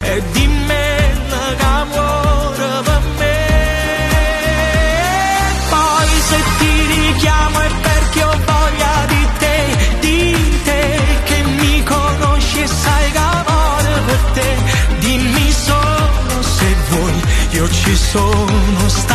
e dimmelo che muore per me. Poi se ti richiamo è perché ho voglia di te che mi conosci e sai che amore per te. Dimmi solo se vuoi, io ci sono.